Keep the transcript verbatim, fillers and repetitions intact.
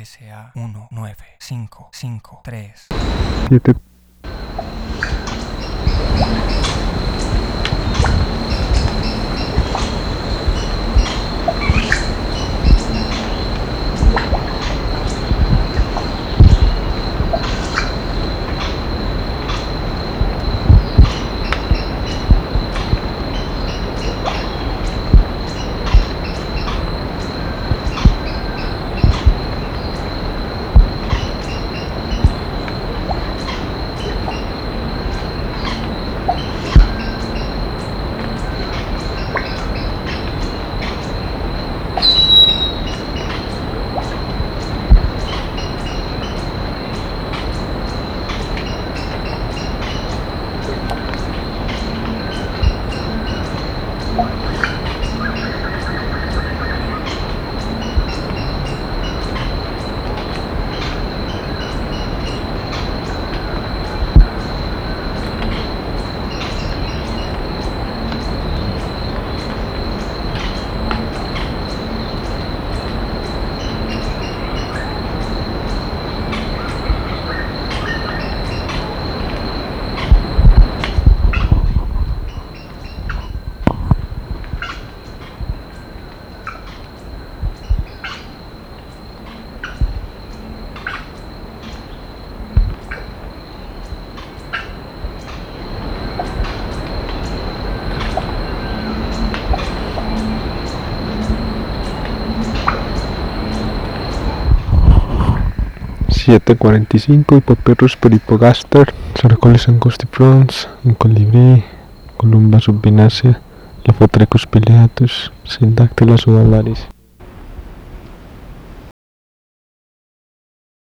S A uno nueve cinco cinco tres siete. siete cuarenta y cinco, Hipoperus per hipogaster, Saracoles angustiprons, un colibrí, Columba subvinacea, Lophotrechus pileatus, Syndactyla subalaris.